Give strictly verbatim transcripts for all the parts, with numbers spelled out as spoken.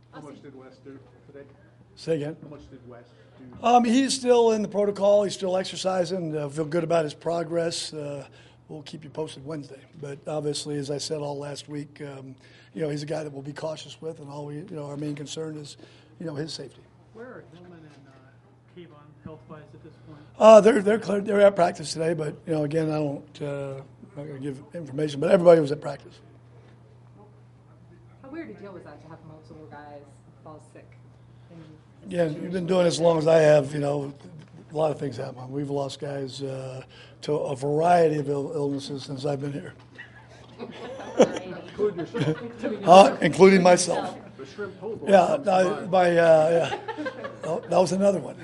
How much did Wes do today? Say again? How much did Wes do? Um, he's still in the protocol. He's still exercising. Uh, feel good about his progress. Uh, we'll keep you posted Wednesday. But obviously, as I said all last week, um, you know, he's a guy that we'll be cautious with, and all we, you know, our main concern is, you know, his safety. Where are Hillman and uh, Kayvon health-wise at this point? Uh, they're they're clear, they're at practice today, but you know, again, I don't uh, I'm not going to give information, but everybody was at practice. How weird a deal was that to have multiple guys fall sick? In Yeah, you've been doing this as long as I have. You know, a lot of things happen. We've lost guys uh, to a variety of Ill- illnesses since I've been here, Include yourself. uh, including myself. The shrimp po' boy Yeah, comes to I, mind. my uh, yeah, oh, that was another one.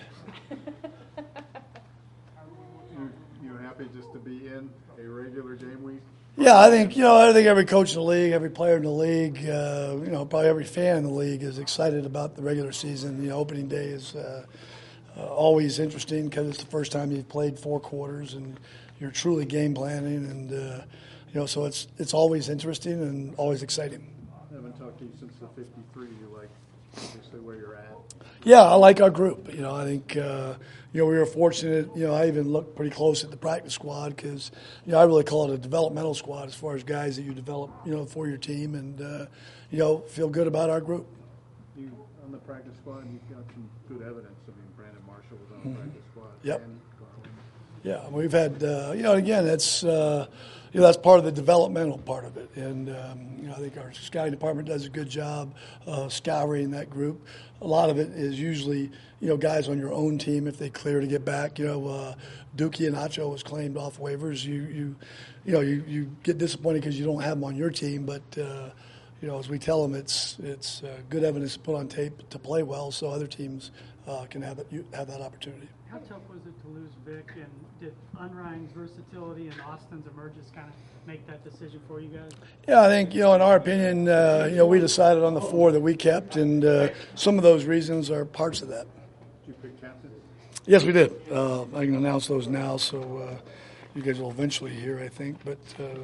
You, you happy just to be in a regular game week? Yeah, I think you know. I think every coach in the league, every player in the league, uh, you know, probably every fan in the league is excited about the regular season. You know, opening day is uh, uh, always interesting because it's the first time you've played four quarters and you're truly game planning, and uh, you know, so it's it's always interesting and always exciting. I haven't talked to you since the fifty-three. You like obviously where you're at. Yeah, I like our group. You know, I think uh, you know we were fortunate. You know, I even looked pretty close at the practice squad because you know I really call it a developmental squad as far as guys that you develop, you know, for your team, and uh, you know feel good about our group. You on the practice squad. You've got some good evidence. I mean, Brandon Marshall was on the practice squad. Yep. And Garland. Yeah, we've had uh, you know again that's uh, you know that's part of the developmental part of it, and um, you know I think our scouting department does a good job uh, scouring that group. A lot of it is usually you know guys on your own team if they clear to get back. You know, uh, Dookie and Acho was claimed off waivers. You you you know you, you get disappointed because you don't have them on your team, but uh, you know as we tell them, it's it's uh, good evidence to put on tape to play well, so other teams uh, can have that you have that opportunity. How tough was it to lose Vic, and did Unrein's versatility and Austin's emergence kind of make that decision for you guys? Yeah, I think, you know, in our opinion, uh, you know, we decided on the four that we kept, and uh, some of those reasons are parts of that. Did you pick captain? Yes, we did. Uh, I can announce those now, so uh, you guys will eventually hear, I think. But uh, let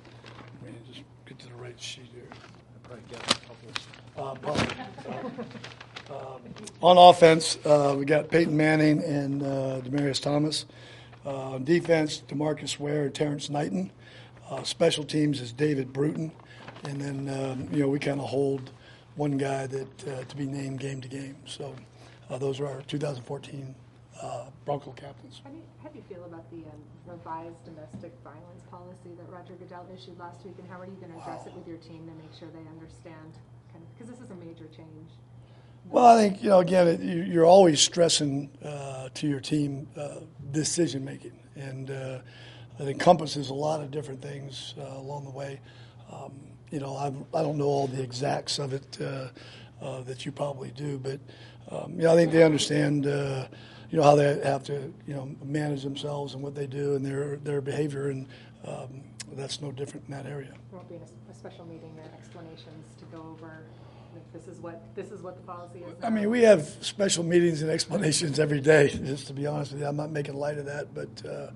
me just get to the right sheet here. I probably got a couple. Uh, probably. Um, on offense, uh, we got Peyton Manning and uh, Demaryius Thomas. Uh, on defense, DeMarcus Ware and Terrence Knighton. Uh, special teams is David Bruton. And then, um, you know, we kind of hold one guy that uh, to be named game to game. So uh, those are our two thousand fourteen uh, Bronco captains. How do, you, how do you feel about the um, revised domestic violence policy that Roger Goodell issued last week, and how are you going to address it with your team to make sure they understand, kind of, because this is a major change? Well, I think, you know, again, it, you- you're always stressing uh, to your team uh, decision making, and uh, it encompasses a lot of different things uh, along the way. Um, you know, I've, I don't know all the exacts of it uh, uh, that you probably do, but um, you know, I think they understand, uh, you know, how they have to, you know, manage themselves and what they do and their their behavior, and um, that's no different in that area. There won't be a, a special meeting or explanations to go over. If this is what this is what the policy is. I now. mean, we have special meetings and explanations every day, just to be honest with you. I'm not making light of that, but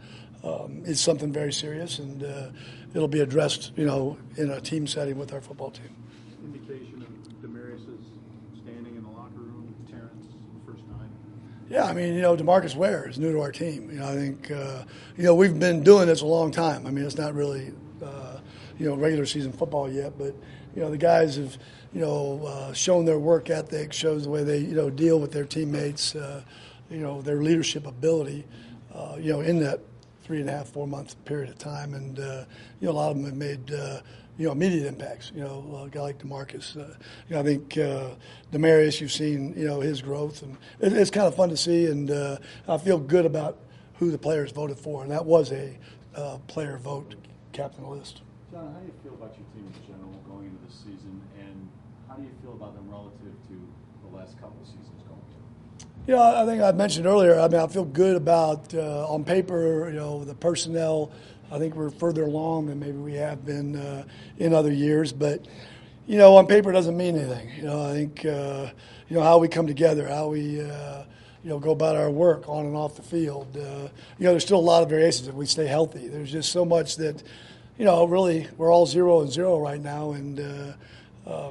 uh, um, it's something very serious, and uh, it'll be addressed, you know, in a team setting with our football team. Indication of Demarius's standing in the locker room. Terrence, first time. Yeah, I mean, you know, DeMarcus Ware is new to our team. You know, I think, uh, you know, we've been doing this a long time. I mean, it's not really, uh, you know, regular season football yet, but, you know, the guys have, you know, uh, shown their work ethic, shows the way they, you know, deal with their teammates, uh, you know, their leadership ability, uh, you know, in that three and a half, four month period of time. And, uh, you know, a lot of them have made, uh, you know, immediate impacts. You know, a guy like DeMarcus. Uh, you know, I think uh, Demaryius, you've seen, you know, his growth, and it, it's kind of fun to see. And uh, I feel good about who the players voted for, and that was a uh, player vote captain list. John, how do you feel about your team in general going into this season, and how do you feel about them relative to the last couple of seasons going through? You know, I think I mentioned earlier, I mean, I feel good about, uh, on paper, you know, the personnel. I think we're further along than maybe we have been uh, in other years. But, you know, on paper doesn't mean anything. You know, I think, uh, you know, how we come together, how we, uh, you know, go about our work on and off the field. Uh, you know, there's still a lot of variations if we stay healthy. There's just so much that, you know, really we're all zero and zero right now. And, uh, um,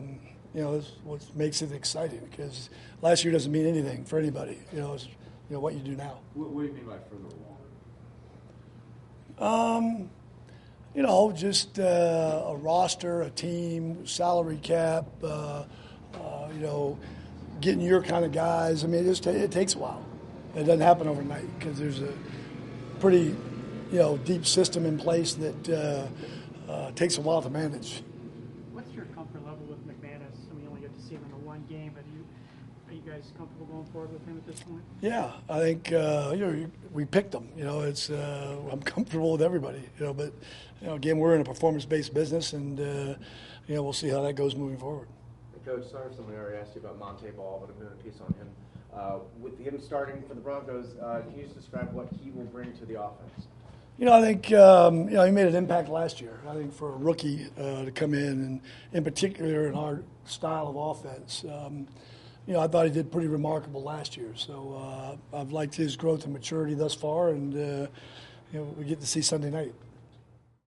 you know, is what makes it exciting, because last year doesn't mean anything for anybody. You know, it's you know what you do now. What, what do you mean by further along? Um, you know, just uh, a roster, a team, salary cap. Uh, uh, you know, getting your kind of guys. I mean, it just ta- it takes a while. It doesn't happen overnight because there's a pretty, you know, deep system in place that uh, uh, takes a while to manage. What's your comfort level with McManus? I mean, you only get to see him in the one game, but you, are you guys comfortable going forward with him at this point? Yeah, I think uh, you know we picked them. You know, it's uh, I'm comfortable with everybody. You know, but you know, again, we're in a performance-based business, and uh, you know, we'll see how that goes moving forward. Coach, sorry if someone already asked you about Monte Ball, but I'm doing a piece on him. Uh, with him starting for the Broncos, uh, can you just describe what he will bring to the offense? You know, I think um, you know he made an impact last year. I think for a rookie uh, to come in, and in particular in our style of offense, um, you know, I thought he did pretty remarkable last year. So uh, I've liked his growth and maturity thus far, and uh, you know, we get to see Sunday night.